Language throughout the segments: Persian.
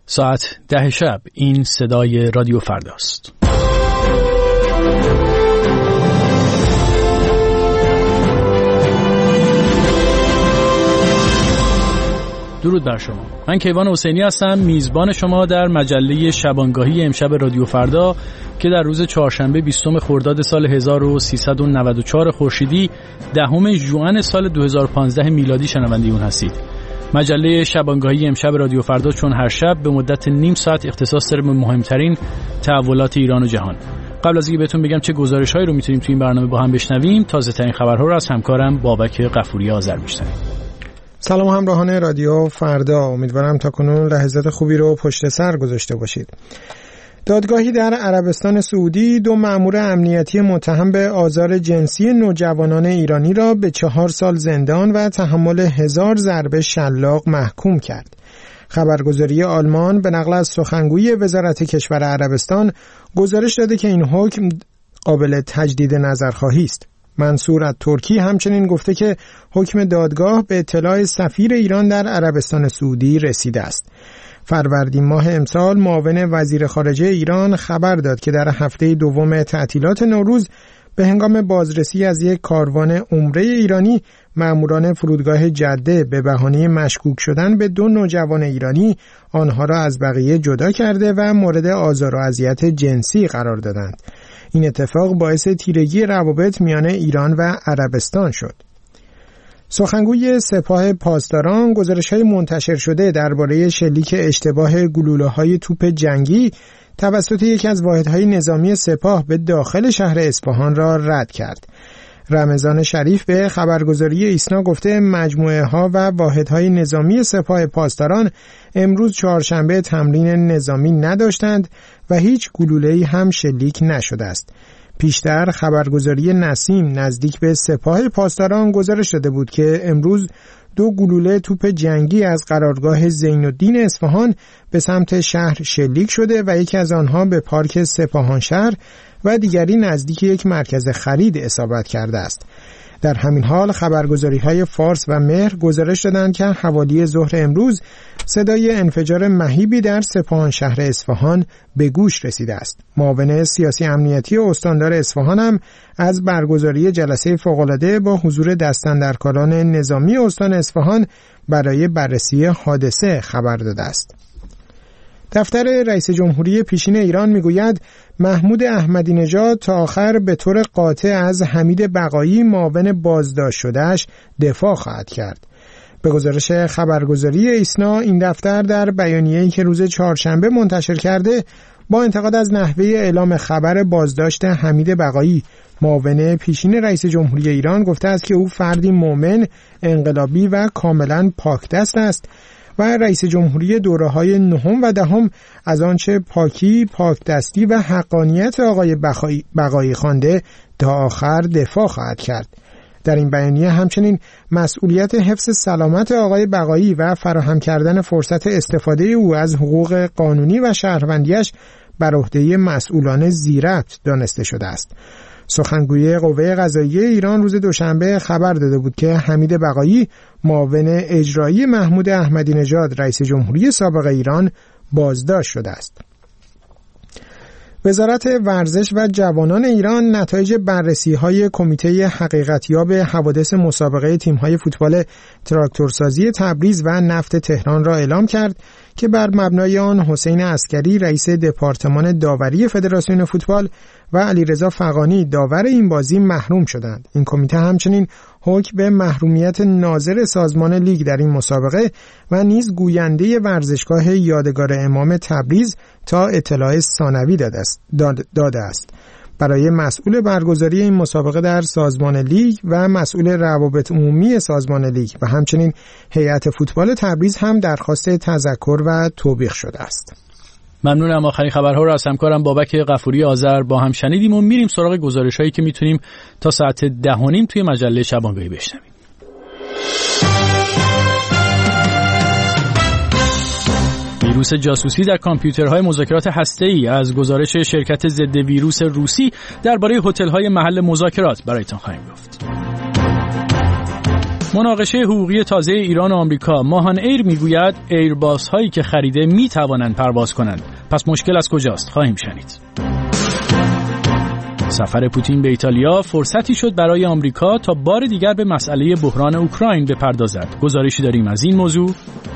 ساعت 10 شب. این صدای رادیو فرداست. درود بر شما. من کیوان حسینی هستم، میزبان شما در مجله شبانگاهی امشب رادیو فردا که در روز چهارشنبه 20 خرداد سال 1394 خورشیدی 10 ژوئن سال 2015 میلادی شنونده اون هستید. مجله شبانگاهی امشب رادیو فردا چون هر شب به مدت نیم ساعت اختصاص داره به مهمترین تحولات ایران و جهان. قبل از اینکه بهتون بگم چه گزارش‌هایی رو میتونیم تو این برنامه با هم بشنویم، تازه‌ترین خبرها رو از همکارم بابک غفوری آذر میشنویم. سلام همراهان رادیو فردا، امیدوارم تا کنون لحظات خوبی رو پشت سر گذاشته باشید. دادگاهی در عربستان سعودی 2 مأمور امنیتی متهم به آزار جنسی نوجوانان ایرانی را به 4 سال زندان و تحمل 1000 ضربه شلاق محکوم کرد. خبرگزاری آلمان به نقل از سخنگوی وزارت کشور عربستان گزارش داده که این حکم قابل تجدید نظرخواهی است. منصور از ترکی همچنین گفته که حکم دادگاه به اطلاع سفیر ایران در عربستان سعودی رسیده است. فروردین ماه امسال معاون وزیر خارجه ایران خبر داد که در هفته دوم تعطیلات نوروز به هنگام بازرسی از یک کاروان عمره ایرانی، مأموران فرودگاه جده به بهانه مشکوک شدن به 2 نوجوان ایرانی آنها را از بقیه جدا کرده و مورد آزار و اذیت جنسی قرار دادند. این اتفاق باعث تیرگی روابط میان ایران و عربستان شد. سخنگوی سپاه پاسداران گزارش‌های منتشر شده درباره شلیک اشتباه گلوله‌های توپ جنگی توسط یکی از واحدهای نظامی سپاه به داخل شهر اصفهان را رد کرد. رمضان شریف به خبرگزاری ایسنا گفته مجموعه ها و واحدهای نظامی سپاه پاسداران امروز چهارشنبه تمرین نظامی نداشتند و هیچ گلوله‌ای هم شلیک نشده است. پیشتر خبرگزاری نسیم نزدیک به سپاه پاسداران گزارش داده بود که امروز 2 گلوله توپ جنگی از قرارگاه زین‌الدین اصفهان به سمت شهر شلیک شده و یکی از آنها به پارک سپاهانشهر و دیگری نزدیک یک مرکز خرید اصابت کرده است. در همین حال خبرگزاری‌های فارس و مهر گزارش دادند که حوالی ظهر امروز صدای انفجار مهیبی در سپاهانشهر اصفهان به گوش رسیده است. معاون سیاسی امنیتی استاندار اصفهان هم از برگزاری جلسه فوق‌العاده با حضور دستاندرکاران نظامی استان اصفهان برای بررسی حادثه خبر داده است. دفتر رئیس جمهوری پیشین ایران میگوید محمود احمدی نژاد تا آخر به طور قاطع از حمید بقایی معاون بازداشت شدهش دفاع خواهد کرد. به گزارش خبرگزاری ایسنا این دفتر در بیانیه‌ای که روز چهارشنبه منتشر کرده با انتقاد از نحوه اعلام خبر بازداشت حمید بقایی معاون پیشین رئیس جمهوری ایران گفته است که او فردی مؤمن، انقلابی و کاملا پاکدست است و رئیس جمهوری دوره‌های 9 و 10 از آنچه پاکی، پاکدستی و حقانیت آقای بقایی خوانده تا آخر دفاع خواهد کرد. در این بیانیه همچنین مسئولیت حفظ سلامت آقای بقایی و فراهم کردن فرصت استفاده او از حقوق قانونی و شهروندیش بر عهده مسئولان زیربط دانسته شده است. سخنگوی قوه قضاییه ایران روز دوشنبه خبر داده بود که حمید بقایی معاون اجرایی محمود احمدی نژاد رئیس جمهوری سابق ایران بازداشت شده است. وزارت ورزش و جوانان ایران نتایج بررسی‌های کمیته حقیقتیاب حوادث مسابقه تیم‌های فوتبال تراکتورسازی تبریز و نفت تهران را اعلام کرد که بر مبنای آن حسین عسکری رئیس دپارتمان داوری فدراسیون فوتبال و علیرضا فغانی داور این بازی محروم شدند. این کمیته همچنین حکم به محرومیت ناظر سازمان لیگ در این مسابقه و نیز گوینده ورزشگاه یادگار امام تبریز تا اطلاع ثانوی داده است. برای مسئول برگزاری این مسابقه در سازمان لیگ و مسئول روابط عمومی سازمان لیگ و همچنین هیئت فوتبال تبریز هم درخواست تذکر و توبیخ شده است. ممنونم. آخرین خبرها رو از همکارم بابک غفوری آذر با هم شنیدیم و میریم سراغ گزارش‌هایی که میتونیم تا ساعت 10:30 توی مجله شبانگاهی بشنویم. ویروس جاسوسی در کامپیوترهای مذاکرات هسته‌ای از گزارش شرکت ضد ویروس روسی درباره هتل‌های محل مذاکرات برایتان خواهیم گفت. مناقشه حقوقی تازه ایران و آمریکا. ماهان ایر میگوید ایرباس هایی که خریده میتوانند پرواز کنند. پس مشکل از کجاست؟ خواهیم شنید. سفر پوتین به ایتالیا فرصتی شد برای آمریکا تا بار دیگر به مسئله بحران اوکراین بپردازد. گزارشی داریم از این موضوع.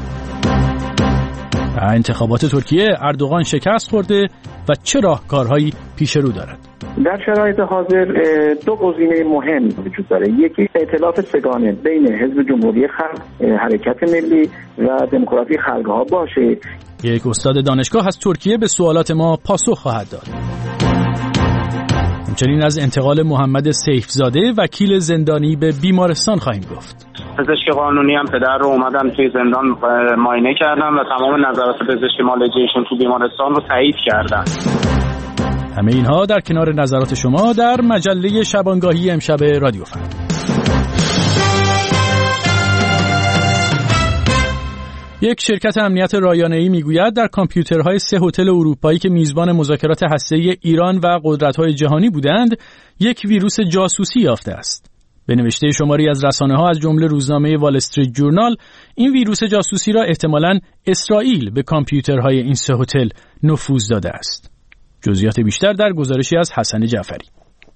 انتخابات ترکیه، اردوغان شکست خورده و چه راهکارهایی پیش رو دارد؟ در شرایط حاضر دو گزینه مهم وجود داره. یکی ائتلاف سگانه بین حزب جمهوری خلق، حرکت ملی و دموکراسی خلق‌ها باشه. یک استاد دانشگاه از ترکیه به سوالات ما پاسخ خواهد داد. همچنین از انتقال محمد سیفزاده وکیل زندانی به بیمارستان خواهیم گفت. پزشک قانونی هم پدر رو اومدن توی زندان معاینه کردن و تمام نظرات پزشکی مالجیشون تو بیمارستان رو تایید کردن. همه اینها در کنار نظرات شما در مجله شبانگاهی امشب رادیو فردا. یک شرکت امنیت رایانه‌ای میگوید در کامپیوترهای 3 هتل اروپایی که میزبان مذاکرات هسته‌ای ایران و قدرت‌های جهانی بودند، یک ویروس جاسوسی یافته است. به نوشته شماری از رسانه‌ها از جمله روزنامه وال استریت جورنال، این ویروس جاسوسی را احتمالاً اسرائیل به کامپیوترهای این 3 هتل نفوذ داده است. جزئیات بیشتر در گزارشی از حسن جعفری.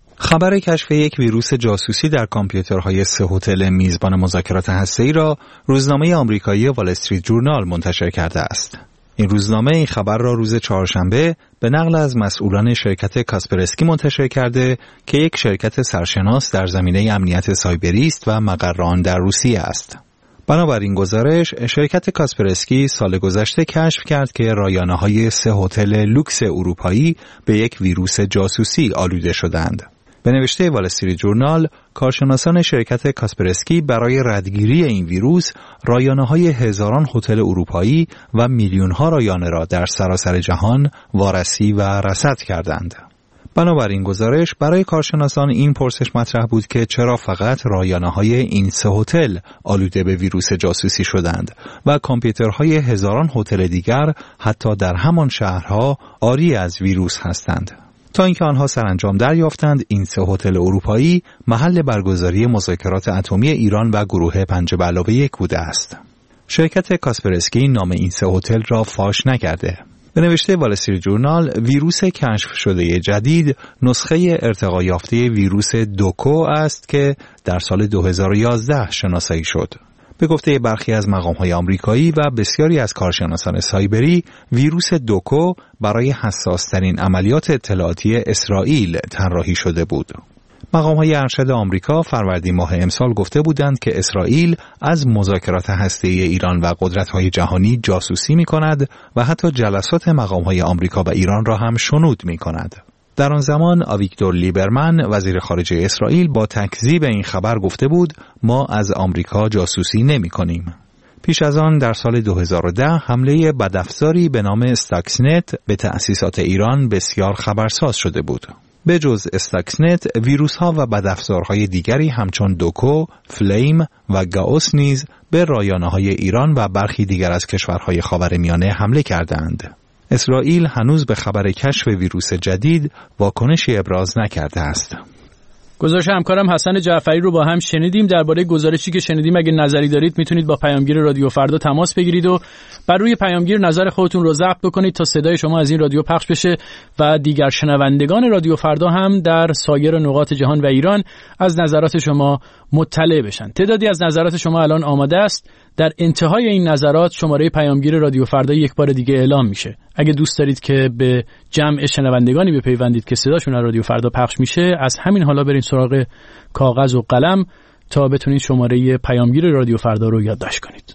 خبر کشف یک ویروس جاسوسی در کامپیوترهای 3 هتل میزبان مذاکرات هسته‌ای را روزنامه آمریکایی وال استریت جورنال منتشر کرده است. این روزنامه این خبر را روز چهارشنبه به نقل از مسئولان شرکت کاسپرسکی منتشر کرده که یک شرکت سرشناس در زمینه امنیت سایبری است و مقر آن در روسیه است. بنابراین گزارش، شرکت کاسپرسکی سال گذشته کشف کرد که رایانه‌های 3 هتل لوکس اروپایی به یک ویروس جاسوسی آلوده شدند. به نوشته وال استریت جورنال، کارشناسان شرکت کاسپرسکی برای ردگیری این ویروس رایانه‌های هزاران هتل اروپایی و میلیون‌ها رایانه را در سراسر جهان وارسی و رصد کردند. بنابراین گزارش برای کارشناسان این پرسش مطرح بود که چرا فقط رایانه‌های این 3 هتل آلوده به ویروس جاسوسی شدند و کامپیوترهای هزاران هتل دیگر حتی در همان شهرها عاری از ویروس هستند. تا اینکه آنها سرانجام دریافتند این 3 هتل اروپایی محل برگزاری مذاکرات اتمی ایران و گروه 5+1 بوده است. شرکت کاسپرسکی نام این 3 هتل را فاش نکرده. به نوشته وال استریت جورنال، ویروس کشف شده جدید نسخه ارتقا یافته ویروس دوکو است که در سال 2011 شناسایی شد. به گفته برخی از مقام‌های آمریکایی و بسیاری از کارشناسان سایبری، ویروس دوکو برای حساس‌ترین عملیات اطلاعاتی اسرائیل طراحی شده بود. مقام‌های ارشد آمریکا فروردین ماه امسال گفته بودند که اسرائیل از مذاکرات هسته‌ای ایران و قدرت‌های جهانی جاسوسی می‌کند و حتی جلسات مقام‌های آمریکا و ایران را هم شنود می‌کند. در آن زمان آویگدور لیبرمن وزیر خارجه اسرائیل با تکذیب این خبر گفته بود ما از آمریکا جاسوسی نمی‌کنیم. پیش از آن در سال 2010 حمله بدافزاری به نام استاکسنت به تأسیسات ایران بسیار خبرساز شده بود. به جز استاکسنت، ویروس‌ها و بدافزارهای دیگری همچون دوکو، فلیم و گاوس نیز به رایانه‌های ایران و برخی دیگر از کشورهای خاورمیانه حمله کردند. اسرائیل هنوز به خبر کشف ویروس جدید واکنشی ابراز نکرده است. گزارش همکارم حسن جعفری رو با هم شنیدیم. درباره گزارشی که شنیدیم اگه نظری دارید میتونید با پیامگیر رادیو فردا تماس بگیرید و بر روی پیامگیر نظر خودتون رو ضبط بکنید تا صدای شما از این رادیو پخش بشه و دیگر شنوندگان رادیو فردا هم در سایر نقاط جهان و ایران از نظرات شما مطلع بشن. تعدادی از نظرات شما الان آماده است. در انتهای این نظرات شماره پیامگیر رادیو فردا یک بار دیگه اعلام میشه. اگه دوست دارید که به جمع شنوندگانی بپیوندید که صداشون از رادیو فردا پخش میشه، از همین حالا برید سراغ کاغذ و قلم تا بتونید شماره پیامگیر رادیو فردا رو یادداشت کنید.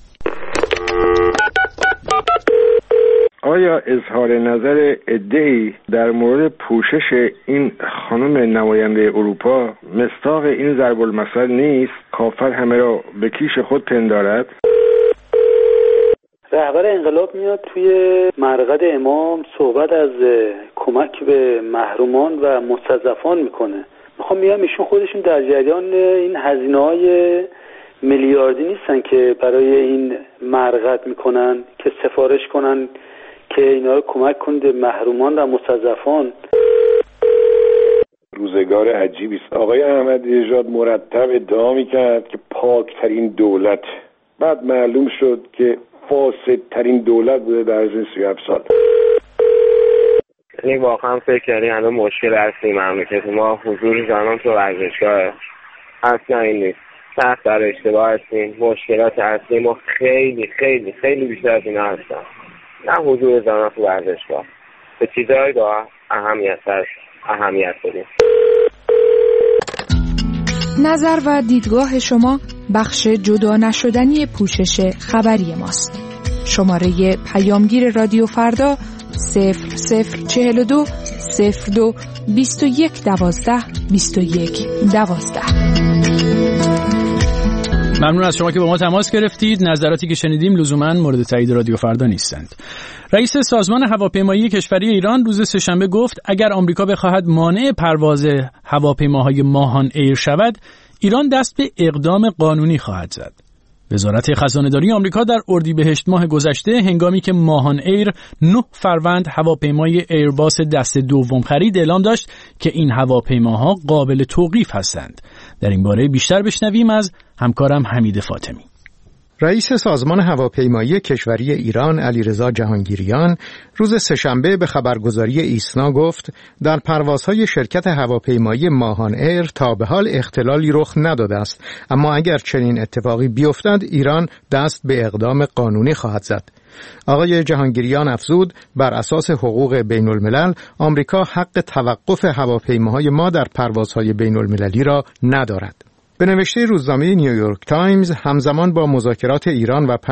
آیا اظهار نظر عده‌ای در مورد پوشش این خانم نماینده اروپا مصداق این ضرب المثل نیست؟ کافر همه را به کیش خود پندارد؟ رهبر انقلاب میاد توی مرقد امام صحبت از کمک به محرومان و مستضعفان میکنه. میخوام بگم ایشون خودشون در جریان این هزینه‌های میلیاردی نیستن که برای این مرقد میکنن که سفارش کنن که اینا رو کمک کنید به محرومان و مستضعفان. روزگار عجیبی است. آقای احمدی نژاد مرتب ادعا می‌کرد که پاکترین دولت، بعد معلوم شد که فاسدترین دولت بوده در از 37 سال. یعنی واقعا فکر کردیم الان مشکل اصلی مملکت ما حضور زنان تو ورزشگاه اصلا این نیست. سخت در اشتباه هستیم. مشکلات اصلی ما خیلی خیلی خیلی بیشتر از اینا هستن. نه حضور زنان تو ورزشگاه، به چیزهای با اهمیت بدیم. نظر و دیدگاه شما بخش جدا نشدنی پوشش خبری ماست. شماره پیامگیر رادیو فردا 0042 02 21 12 21 12. ممنون از شما که با ما تماس گرفتید. نظراتی که شنیدیم لزوماً مورد تایید رادیو فردا نیستند. رئیس سازمان هواپیمایی کشوری ایران روز سه‌شنبه گفت اگر آمریکا بخواهد مانع پرواز هواپیماهای ماهان ایر شود، ایران دست به اقدام قانونی خواهد زد. وزارت خزانه‌داری آمریکا در اردیبهشت ماه گذشته هنگامی که ماهان ایر 9 فروند هواپیمای ایرباس دسته دوم خرید، اعلام داشت که این هواپیماها قابل توقیف هستند. در این باره بیشتر بشنویم از همکارم حمید فاطمی. رئیس سازمان هواپیمایی کشوری ایران علیرضا جهانگیریان روز سه‌شنبه به خبرگزاری ایسنا گفت در پروازهای شرکت هواپیمایی ماهان ایر تا به حال اختلالی رخ نداده است، اما اگر چنین اتفاقی بیفتد ایران دست به اقدام قانونی خواهد زد. آقای جهانگیریان افزود بر اساس حقوق بین الملل آمریکا حق توقف هواپیماهای ما در پروازهای بین المللی را ندارد. به نوشته روزنامه نیویورک تایمز همزمان با مذاکرات ایران و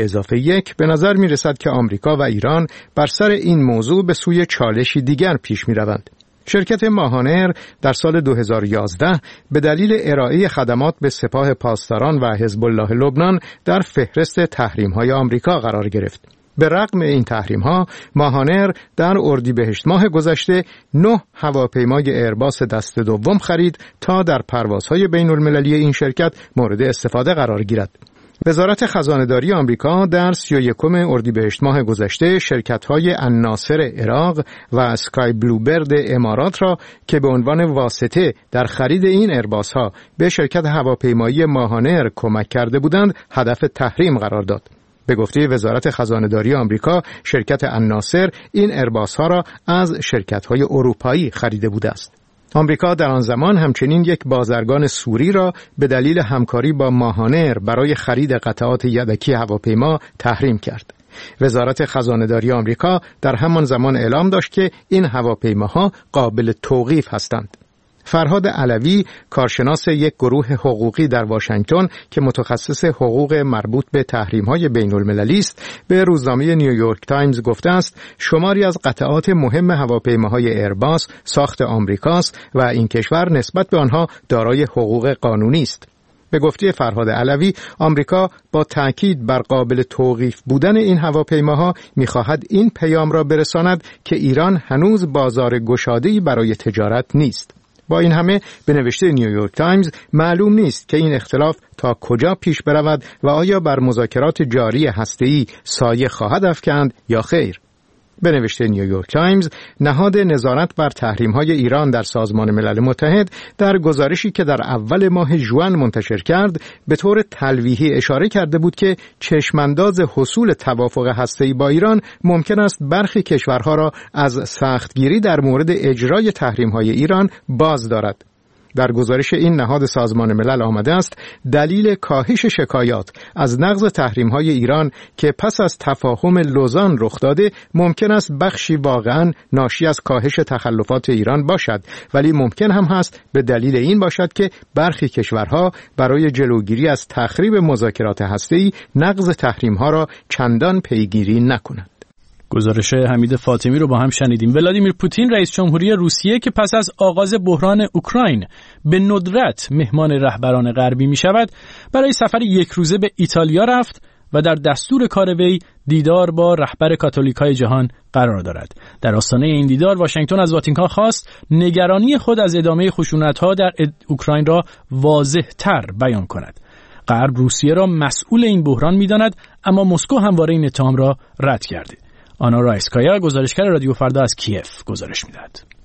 5+1 به نظر می رسد که آمریکا و ایران بر سر این موضوع به سوی چالشی دیگر پیش می روند. شرکت ماهان ایر در سال 2011 به دلیل ارائه خدمات به سپاه پاسداران و حزب الله لبنان در فهرست تحریم‌های آمریکا قرار گرفت. به رغم این تحریم‌ها، ماهان ایر در اردیبهشت ماه گذشته 9 هواپیمای ایرباس دست دوم خرید تا در پروازهای بین‌المللی این شرکت مورد استفاده قرار گیرد. وزارت خزانه‌داری آمریکا در 31 اردیبهشت ماه گذشته شرکت‌های الناصر عراق و اسکای بلوبرد امارات را که به عنوان واسطه در خرید این ایرباس‌ها به شرکت هواپیمایی ماهان ایر کمک کرده بودند، هدف تحریم قرار داد. به گفته وزارت خزانه‌داری آمریکا، شرکت الناصر این ایرباس‌ها را از شرکت‌های اروپایی خریده بوده است. آمریکا در آن زمان همچنین یک بازرگان سوری را به دلیل همکاری با ماهان ایر برای خرید قطعات یدکی هواپیما تحریم کرد. وزارت خزانه‌داری آمریکا در همان زمان اعلام داشت که این هواپیماها قابل توقیف هستند. فرهاد علوی، کارشناس یک گروه حقوقی در واشنگتن که متخصص حقوق مربوط به تحریم‌های بین‌المللی است، به روزنامه نیویورک تایمز گفته است شماری از قطعات مهم هواپیماهای ایرباس ساخت آمریکاست و این کشور نسبت به آنها دارای حقوق قانونی است. به گفته فرهاد علوی، آمریکا با تأکید بر قابل توقیف بودن این هواپیماها می‌خواهد این پیام را برساند که ایران هنوز بازار گشاده‌ای برای تجارت نیست. با این همه به نوشته نیویورک تایمز معلوم نیست که این اختلاف تا کجا پیش برود و آیا بر مذاکرات جاری هسته‌ای سایه خواهد افکند یا خیر. به نوشته نیویورک تایمز، نهاد نظارت بر تحریم‌های ایران در سازمان ملل متحد در گزارشی که در اول ماه ژوئن منتشر کرد به طور تلویحی اشاره کرده بود که چشمانداز حصول توافق هسته‌ای با ایران ممکن است برخی کشورها را از سختگیری در مورد اجرای تحریم‌های ایران باز دارد. در گزارش این نهاد سازمان ملل آمده است دلیل کاهش شکایات از نقض تحریم‌های ایران که پس از تفاهم لوزان رخ داده ممکن است بخشی واقعاً ناشی از کاهش تخلفات ایران باشد، ولی ممکن هم هست به دلیل این باشد که برخی کشورها برای جلوگیری از تخریب مذاکرات هسته‌ای نقض تحریم‌ها را چندان پیگیری نکنند. گزارش حمید فاطمی رو با هم شنیدیم. ولادیمیر پوتین رئیس جمهوری روسیه که پس از آغاز بحران اوکراین به ندرت مهمان رهبران غربی می شود، برای سفر یک روزه به ایتالیا رفت و در دستور کار وی دیدار با رهبر کاتولیکای جهان قرار دارد. در آستانه این دیدار واشنگتن از واتیکان خواست نگرانی خود از ادامه خشونت‌ها در اوکراین را واضح‌تر بیان کند. غرب روسیه را مسئول این بحران می‌داند، اما مسکو همواره این اتهام را رد کرده. آنا رایسکایا، گزارشگر رادیو فردا از کیف گزارش می‌دهد.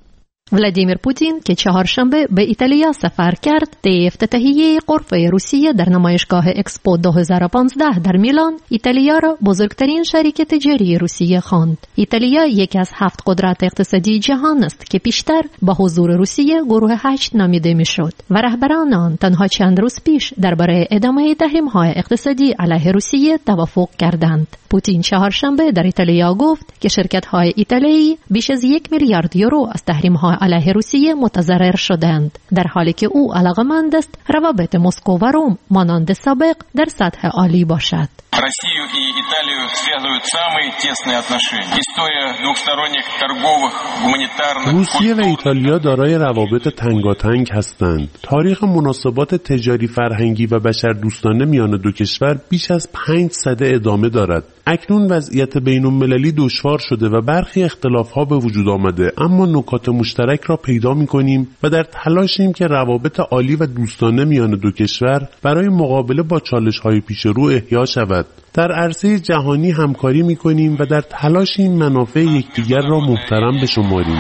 ولادیمیر پوتین که چهارشنبه به ایتالیا سفر کرد، طی افتتاحیه غرفه روسیه در نمایشگاه اکسپو 2015 در میلان، ایتالیا را بزرگترین شریک تجاری روسیه خواند. ایتالیا یکی از 7 قدرت اقتصادی جهان است که پیشتر با حضور روسیه گروه 8 نامیده میشد و رهبران آن تنها چند روز پیش درباره ادامه تحریم‌های اقتصادی علیه روسیه توافق کردند. پوتین چهارشنبه در ایتالیا گفت که شرکت‌های ایتالیایی بیش از 1 میلیارد یورو از تحریم‌های علیه روسیه متضرر شدند، در حالی که او علاقه‌مند است روابط مسکو و روم مانند سابق در سطح عالی باشد. Россию и Италию связывают самые тесные отношения. История двухсторонних торговых, гуманитарных. روسیه و ایتالیا دارای روابط تنگاتنگ هستند. تاریخ مناسبات تجاری، فرهنگی و بشردوستانه میان دو کشور بیش از 5 سده ادامه دارد. اکنون وضعیت بین‌المللی دشوار شده و برخی اختلاف‌ها به وجود آمده، اما نکات مشترک را پیدا می‌کنیم و در تلاشیم که روابط عالی و دوستانه میان دو کشور برای مقابله با چالش‌های پیش رو احیا شود. در عرصه جهانی همکاری می‌کنیم و در تلاشیم منافع یکدیگر را محترم بشماریم.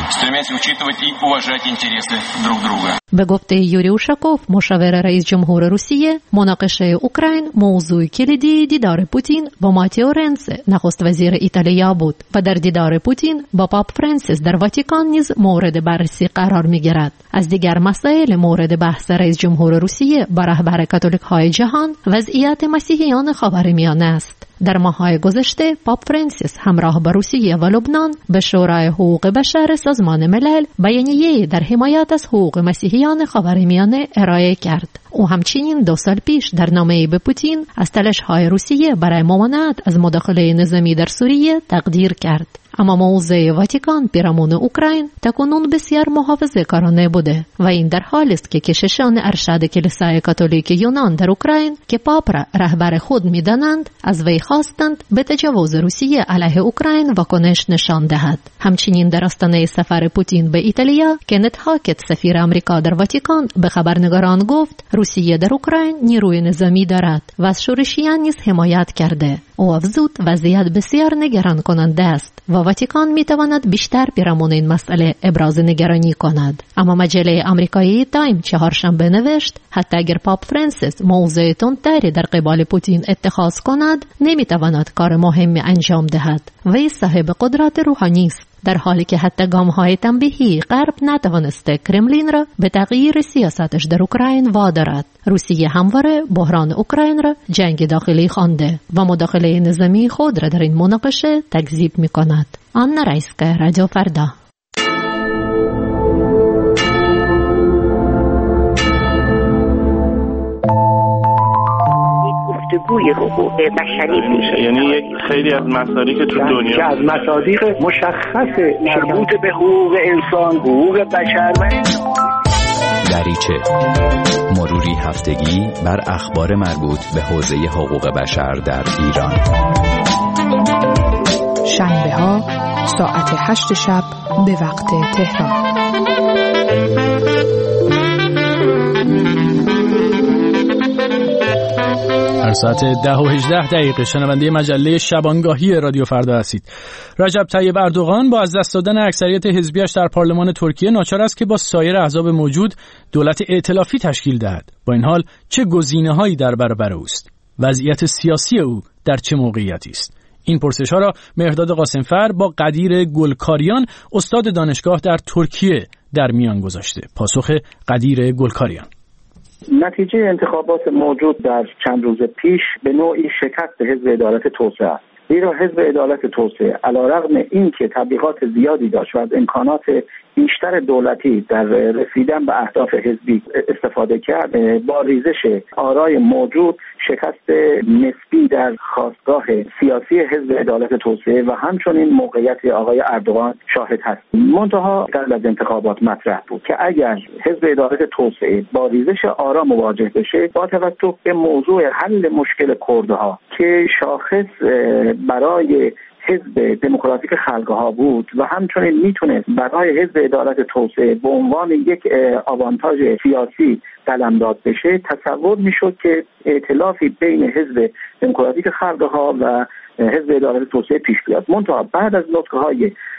به گفته یوری اوشاکوف، مشاور رئیس جمهور روسیه، مناقشه اوکراین موضوع کلیدی دیدار پوتین با ماتئو رنزی، نخست وزیر ایتالیا بود و در دیدار پوتین با پاپ فرانسیس در واتیکان نیز مورد بررسی قرار می‌گیرد. از دیگر مسائل مورد بحث رئیس جمهور روسیه با رهبر کاتولیک‌های جهان وضعیت مسیحیان خاورمیانه است. در ماه‌های گذشته پاپ فرانسیس همراه با روسیه و لبنان به شورای حقوق بشر سازمان ملل بیانیه‌ای در حمایت از حقوق مسیحیان خاورمیانه ارائه کرد. او همچنین 2 سال پیش در نامه‌ای به پوتین از تلاش‌های روسیه برای ممانعت از مداخله نظامی در سوریه تقدیر کرد. اما موضع واتیکان پیرامون اوکراین تاکنون بسیار محافظه‌کارانه بوده و این در حالی است که کشیشان ارشد کلیسای کاتولیک یونان در اوکراین که پاپ را رهبر خود می‌دانند، از وی خواستند به تجاوز روسیه علیه اوکراین واکنش نشان دهد. همچنین در آستانه سفر پوتین به ایتالیا، کنت هاکت سفیر آمریکا در واتیکان به خبرنگاران گفت روسیه در اوکراین نیروی نظامی دارد و از شورشیان نیز حمایت کرده. او افزود وضعیت بسیار نگران کننده است و واتیکان میتواند بیشتر پیرامون این مسئله ابراز نگرانی کند. اما مجله آمریکایی تایم چهارشنبه نوشت حتی اگر پاپ فرانسیس موضع تندتری در قبال پوتین اتخاذ کند، نمیتواند کار مهمی انجام دهد. وی صاحب قدرت روحانی است، در حالی که حتی گام‌های تنبیهی غرب نتوانسته کرملین را به تغییر سیاستش در اوکراین وادارد. روسیه همواره بحران اوکراین را جنگ داخلی خوانده و مداخله نظامی خود را در این مناقشه تکذیب می‌کند. آنا رایسکا، رادیو فردا. گفتگوی حقوق بشری میشه، یعنی یک خیلی از مصادیق تو دنیا که از مصادیق مشخص مربوط به حقوق انسان، حقوق بشر و دریچه مروری هفتگی بر اخبار مربوط به حوزه حقوق بشر در ایران. شنبه ها ساعت 8 شب به وقت تهران. هر ساعت 10:18 شنونده مجله شبانگاهی رادیو فردا هستید. رجب طیب اردوغان با از دست دادن اکثریت حزبیش در پارلمان ترکیه ناچار است که با سایر احزاب موجود دولت ائتلافی تشکیل دهد. با این حال چه گزینه‌هایی در برابر اوست؟ وضعیت سیاسی او در چه موقعیتی است؟ این پرسش‌ها را مهرداد قاسمفر با قدیر گلکاریان، استاد دانشگاه در ترکیه، در میان گذاشته. پاسخ قدیر گلکاریان: نتیجه انتخابات موجود در چند روز پیش به نوعی شکست حزب عدالت توسعه است. زیرا حزب عدالت توسعه علیرغم اینکه تبلیغات زیادی داشت و از امکانات بیشتر دولتی در رسیدن به اهداف حزبی استفاده کرد، با ریزش آرای موجود شکست نسبی در خاستگاه سیاسی حزب عدالت توسعه و همچنین موقعیت آقای اردوغان شاهد هست. منتها قبل از انتخابات مطرح بود که اگر حزب عدالت توسعه با ریزش آرا مواجه بشه، با توجه به موضوع حل مشکل کردها که شاخص برای حزب دموکراتیک خلق‌ها بود و همچنین میتونه برای حزب عدالت توسعه به عنوان یک آوانتاژ سیاسی قلمداد بشه، تصور میشد که ائتلافی بین حزب دموکراتیک خلق‌ها و حزب عدالت توسعه پیش بیاد. منتها بعد از نطق‌های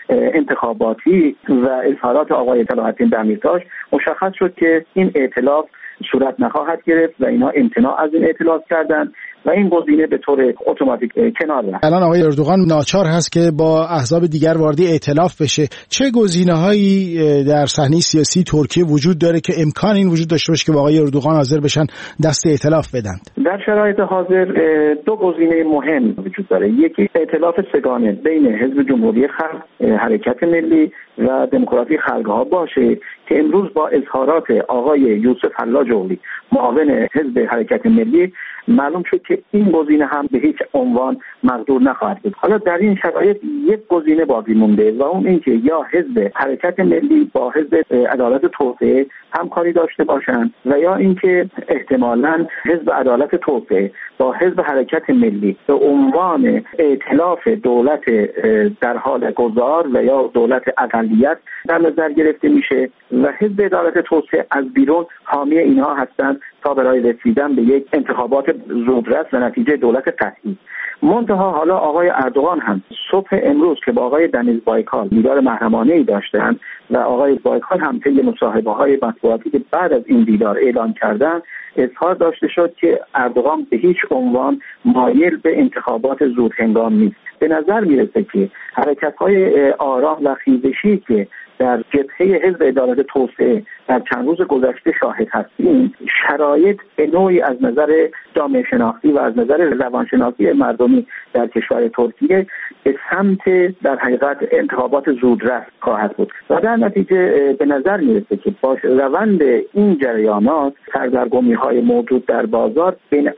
انتخاباتی و اظهارات آقای اطلاع الدین دمیرتاش مشخص شد که این ائتلاف صورت نخواهد گرفت و اینا امتناع از این ائتلاف کردن و این گزینه به طور اتوماتیک کنار رفت. الان آقای اردوغان ناچار هست که با احزاب دیگر وارد ائتلاف بشه. چه گزینه‌هایی در صحنه سیاسی ترکیه وجود داره که امکان این وجود داشته باشه که با آقای اردوغان حاضر بشن دست ائتلاف بدن؟ در شرایط حاضر دو گزینه مهم وجود داره. یکی ائتلاف سگانه بین حزب جمهوری خلق، حرکت ملی و دموکراسی خلق‌ها باشه که امروز با اظهارات آقای یوسف حلاج اوغلی معاون حزب حرکت ملی معلوم شد که این گزینه هم به هیچ عنوان مقدور نخواهد بود. حالا در این شرایط یک گزینه باقی مونده و اون اینکه یا حزب حرکت ملی با حزب عدالت توسعه همکاری داشته باشند و یا اینکه احتمالاً حزب عدالت توسعه با حزب حرکت ملی به عنوان ائتلاف دولت در حال گذار و یا دولت اقلیت در نظر گرفته میشه و حزب عدالت توسعه از بیرون حامی اینها هستند تا برای رسیدن به یک انتخابات زودرس و نتیجه دولت قطعی. منتها حالا آقای اردوغان هم صبح امروز که با آقای دنیز بایکال دیدار محرمانه‌ای داشتند و آقای بایکال هم طی مصاحبه‌های مطبوعاتی که بعد از این دیدار اعلان کردند اظهار داشته شد که اردوغان به هیچ عنوان مایل به انتخابات زودهنگام نیست. به نظر میرسه که حرکت‌های آرام و خیزشی که در جبهه حزب عدالت توسعه در چند روز گذشته شاهد هستیم شرایط به نوعی از نظر جامعه شناختی و از نظر روانشناسی مردمی در کشور ترکیه به سمت در حقیقت انتخابات زودرس خواهد بود و در نتیجه به نظر میرسه که با روند این جریانات سردرگمی‌های موجود در بازار به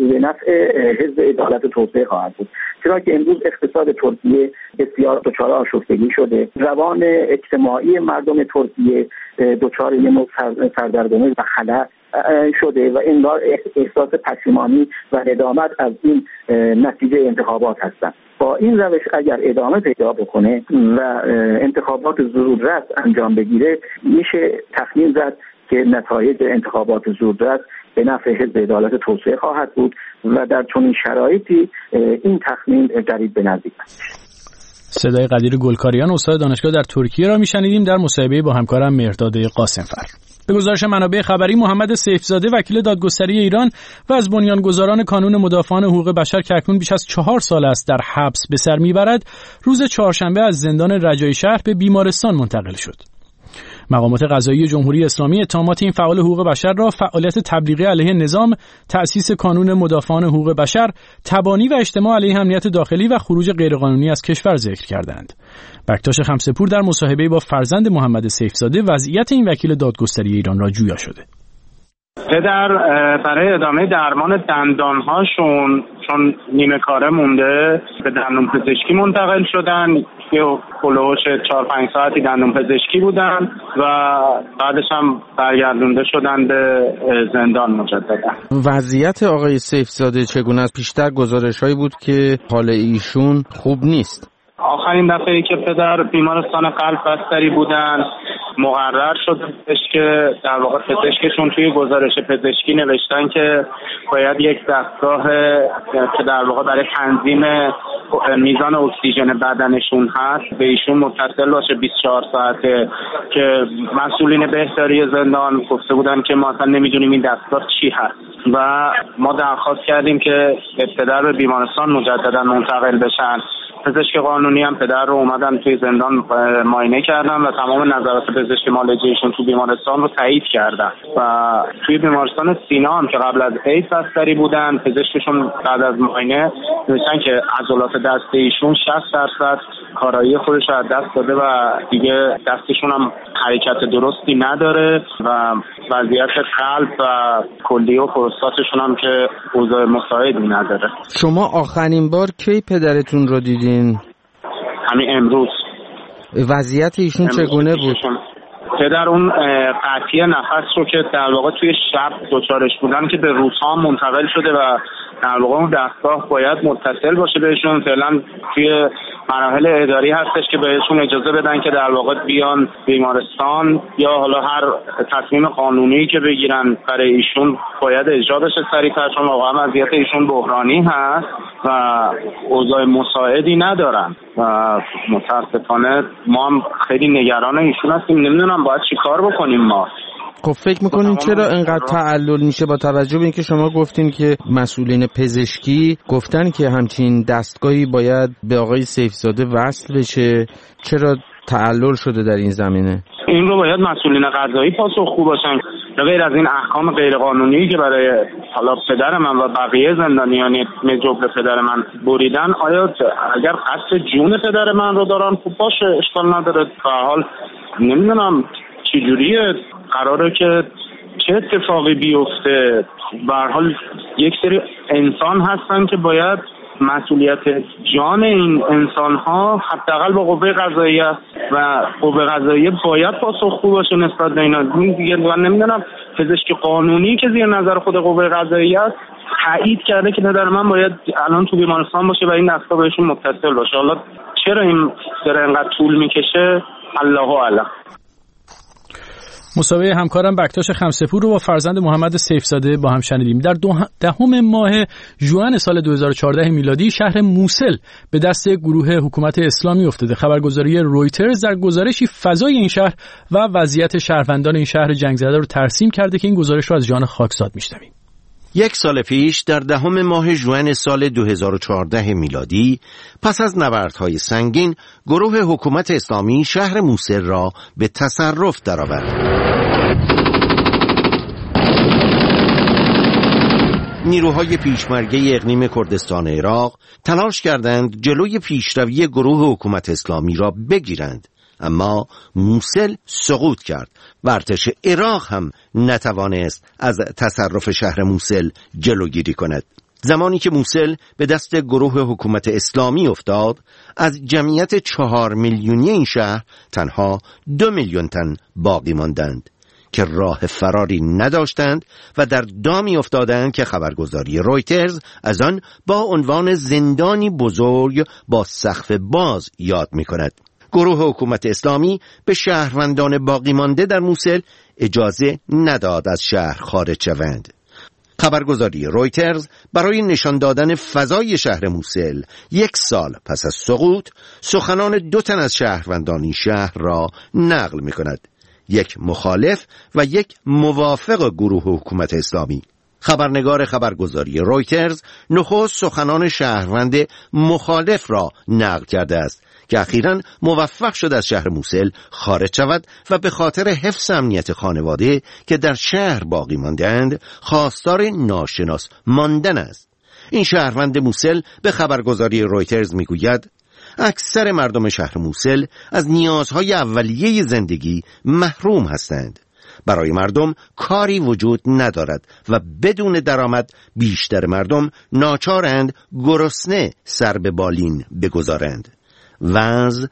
نفع حزب عدالت توسعه خواهد بود، چرا که امروز اقتصاد ترکیه بسیار دچار آشفتگی شده، روان اجتماعی مردم ترکیه دچار یه نوع سردرگمی و خلأ شده و انگار احساس پشیمانی و ندامت از این نتیجه انتخابات هستند. با این روش اگر ادامه پیدا بکنه و انتخابات زودرس انجام بگیره میشه تخمین زد که نتایج انتخابات زودرس به نفع حزب عدالت توسعه خواهد بود و در چنین شرایطی این تخمین قریب به نزدیک است. صدای قدیر گلکاریان استاد دانشگاه در ترکیه را میشنیدیم در مصاحبه با همکارم مهرداد قاسمفر. به گزارش منابع خبری محمد سیفزاده وکیل دادگستری ایران و از بنیانگذاران کانون مدافعان حقوق بشر که اکنون بیش از 4 سال است در حبس به سر میبرد، روز چهارشنبه از زندان رجایی شهر به بیمارستان منتقل شد. مقامات قضایی جمهوری اسلامی اتهامات این فعال حقوق بشر را فعالیت تبلیغی علیه نظام، تأسیس کانون مدافعان حقوق بشر، تبانی و اجتماع علیه امنیت داخلی و خروج غیرقانونی از کشور ذکر کردند. بکتاش خمسه‌پور در مصاحبه با فرزند محمد سیفزاده وضعیت این وکیل دادگستری ایران را جویا شده. پدر برای ادامه درمان دندانهاشون چون نیمه کاره مونده به دندون پزشکی منتقل شدن. یه هلوش 4-5 ساعتی دندون پزشکی بودن و بعدش هم برگردونده شدن به زندان مجددا. وضعیت آقای سیفزاده چگونه است؟ پیشتر گزارش‌هایی بود که حال ایشون خوب نیست. آخرین دفعه‌ای که پدر بیمارستان قلب بستری بودن مقرر شد که در واقع پزشکشون توی گزارش پزشکی نوشتن که باید یک دستگاه که در واقع برای تنظیم میزان اکسیژن بدنشون هست به ایشون متصل باشه 24 ساعته، که مسئولین بهداری زندان گفته بودن که ما اصلا نمیدونیم این دستگاه چی هست و ما درخواست کردیم که پدر به بیمارستان مجددا منتقل بشن. پزشک قانونی هم پدر رو اومدن توی زندان معاینه کردن و تمام نظرات پزشک معالجه‌ایشون توی بیمارستان رو تایید کردن و توی بیمارستان سینا هم که قبل از عید بستری بودن پزشکشون بعد از معاینه نوشتن که عضلات دست ایشون 60% کارایی خودش رو از دست داده و دیگه دستشون هم حرکت درستی نداره و وضعیت قلب و کلیه و پروستاتشون هم که اوضاع مساعدی نداره. شما آخرین بار کی پدرتون رو دیدین؟ همین امروز. وضعیت ایشون چگونه بود؟ پدر اون قطعی نفس رو که در واقع توی شب دچارش بودن که به روزها منتقل شده و در واقع اون دستگاه باید متصل باشه بهشون. فعلا توی مراحل اداری هستش که بهشون اجازه بدن که در واقع بیان بیمارستان یا حالا هر تصمیم قانونی که بگیرن برای ایشون باید اجرا بشه سریعتر، چون واقعا وضعیت ایشون بحرانی هست و اوضاع مساعدی ندارن و متاسفانه ما هم خیلی نگران ایشون هستیم. نمیدونم باید چی کار بکنیم ما. خب فکر میکنین چرا اینقدر تعلل میشه با توجه به اینکه شما گفتین که مسئولین پزشکی گفتن که همچین دستگاهی باید به آقای سیفزاده وصل بشه؟ چرا تعلل شده در این زمینه؟ این رو باید مسئولین قضایی پاسخگو باشن. غیر از این احکام غیرقانونی که برای حالا پدر من و بقیه زندانیان جبر پدر من بریدن، آیا اگر قصد جون پدر من رو دارن خب باشه، اشکال نداره. به هر حال نمیدونم چجوریه قراره که چه اتفاقی بیفته. به هر حال یک سری انسان هستن که باید مسئولیت جان این انسان‌ها حداقل با قوه قضاییه و قوه قضاییه باید پاسخگو باشه نسبت به اینا. این دیگه من نمیدونم، پزشک قانونی که زیر نظر خود قوه قضاییه است تایید کرده که پدر من باید الان تو بیمارستان باشه و این دستگاه بهشون متصل باشه. حالا چرا این داره اینقدر طول میکشه الله اعلم. مصاحبه همکارم بکتاش خمسه‌پور رو با فرزند محمد سیفزاده با هم شنیدیم. در 10 ماه ژوئن سال 2014 میلادی شهر موسل به دست گروه حکومت اسلامی افتاده. خبرگزاری رویترز در گزارشی فضای این شهر و وضعیت شهروندان این شهر جنگ زده رو ترسیم کرده که این گزارش رو از جان خاکزاد میشنویم. 1 سال پیش در 10 ماه ژوئن سال 2014 میلادی پس از نبردهای سنگین گروه حکومت اسلامی شهر موسل را به تصرف درآورد. نیروهای پیشمرگه اقلیم کردستان عراق تلاش کردند جلوی پیشروی گروه حکومت اسلامی را بگیرند، اما موسل سقوط کرد و ارتش عراق هم نتوانست از تصرف شهر موسل جلوگیری کند. زمانی که موسل به دست گروه حکومت اسلامی افتاد، از جمعیت 4 میلیونی این شهر تنها 2 میلیون تن باقی ماندند که راه فراری نداشتند و در دامی افتادند که خبرگزاری رویترز از آن با عنوان زندانی بزرگ با سقف باز یاد می کند. گروه حکومت اسلامی به شهروندان باقی مانده در موسل اجازه نداد از شهر خارج شوند. خبرگزاری رویترز برای نشان دادن فضای شهر موسل 1 سال پس از سقوط سخنان 2 تن از شهروندان این شهر را نقل می کند، یک مخالف و یک موافق گروه حکومت اسلامی. خبرنگار خبرگزاری رویترز نخست سخنان شهروند مخالف را نقل کرده است که اخیراً موفق شد از شهر موسل خارج شود و به خاطر حفظ امنیت خانواده که در شهر باقی ماندند خواستار ناشناس ماندن است. این شهروند موسل به خبرگزاری رویترز میگوید اکثر مردم شهر موسل از نیازهای اولیه زندگی محروم هستند. برای مردم کاری وجود ندارد و بدون درآمد بیشتر مردم ناچارند گرسنه سر به بالین بگذارند. وضع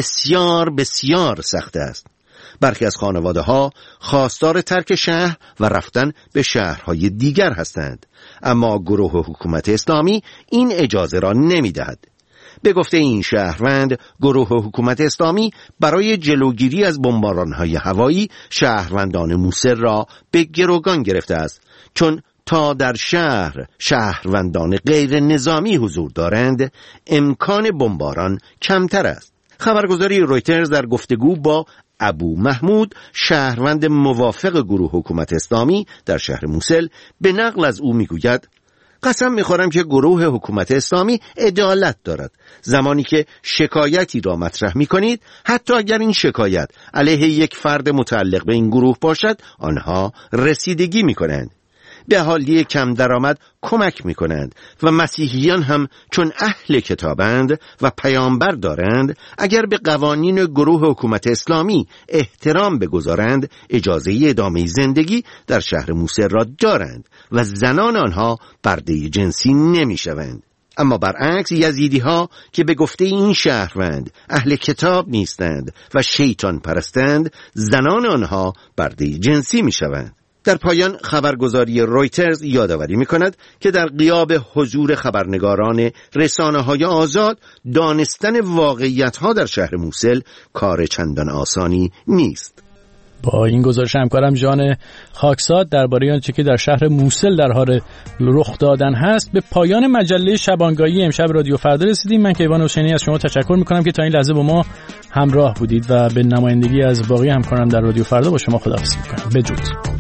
بسیار بسیار سخت است. برخی از خانواده ها خواستار ترک شهر و رفتن به شهرهای دیگر هستند، اما گروه حکومت اسلامی این اجازه را نمی دهد. به گفته این شهروند، گروه حکومت اسلامی برای جلوگیری از بمباران‌های هوایی شهروندان موسل را به گروگان گرفته است، چون تا در شهر شهروندان غیر نظامی حضور دارند امکان بمباران کمتر است. خبرگزاری رویترز در گفتگو با ابو محمود شهروند موافق گروه حکومت اسلامی در شهر موسل به نقل از او میگوید قسم میخورم که گروه حکومت اسلامی عدالت دارد. زمانی که شکایتی را مطرح میکنید، حتی اگر این شکایت علیه یک فرد متعلق به این گروه باشد، آنها رسیدگی میکنند. به اهالی کم درآمد کمک میکنند و مسیحیان هم چون اهل کتابند و پیامبر دارند، اگر به قوانین گروه حکومت اسلامی احترام بگذارند اجازه ادامه زندگی در شهر موسل را دارند و زنان آنها برده جنسی نمیشوند. اما برعکس یزیدی ها که به گفته این شهروند اهل کتاب نیستند و شیطان پرستند، زنان آنها برده جنسی میشوند. در پایان خبرگزاری رویترز یادآوری می‌کند که در غیاب حضور خبرنگاران رسانه‌های آزاد دانستن واقعیت‌ها در شهر موسل کار چندان آسانی نیست. با این گزارش همکارم جان خاکساد درباره آنچه که در شهر موسل در حال رخ دادن هست به پایان مجله شبانگاهی امشب رادیو فردا رسیدیم. من کیوان حسینی از شما تشکر می‌کنم که تا این لحظه با ما همراه بودید و به نمایندگی از باقی همکاران در رادیو فردا با شما خداحافظی می‌کنم. بدرود.